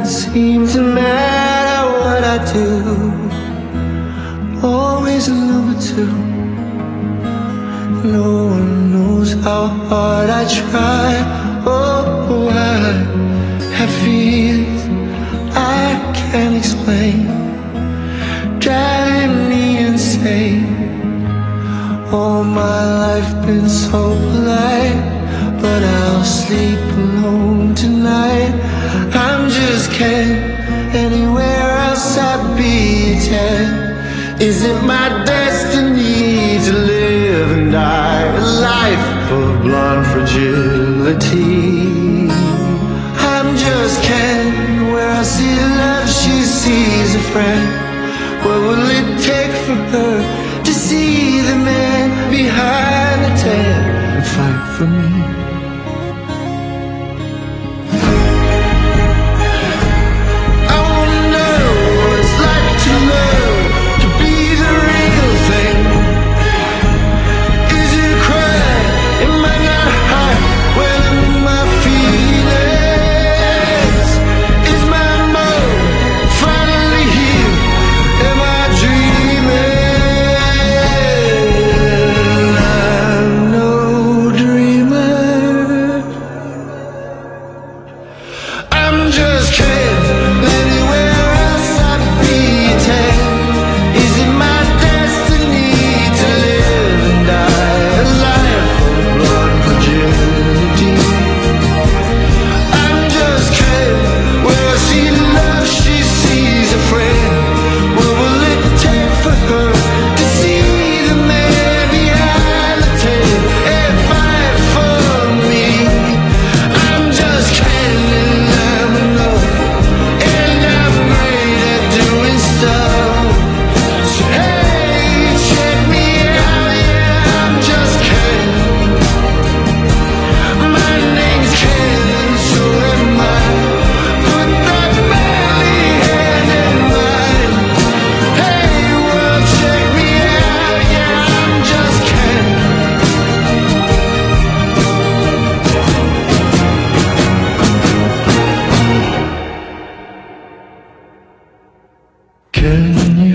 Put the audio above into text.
seem to matter what I do. Always a number two. No one knows how hard I try. Oh, I have fears I can't explain, driving me insane. All my life been so polite, but I'll sleep alone tonight. I'm just kidding, anywhere else I'd be 10. Is it my destiny to live and die a life of blonde fragility? I'm just kidding, where I see love she sees a friend. What will it take for her to see the man behind the tent and fight for me? I wanna know what it's like to love, to be the real thing. Is it a crime? Am I not high when I'm in my feelings? Is my mode finally here? Am I dreaming? I'm no dreamer. I'm just kidding, anywhere else I'd be 10. Is it my destiny to live and die a life of blonde fragility? I'm just kidding, where I see love she sees a friend. What will it take for her to see the man behind the tent and fight for me? I'm just kidding, I'm alone, and I'm great at doing stuff. So hey, check me out, yeah, I'm just kidding. My name's Ken, so am I. Put that manly hand in mine. Hey, world, check me out, yeah, I'm just Ken. Can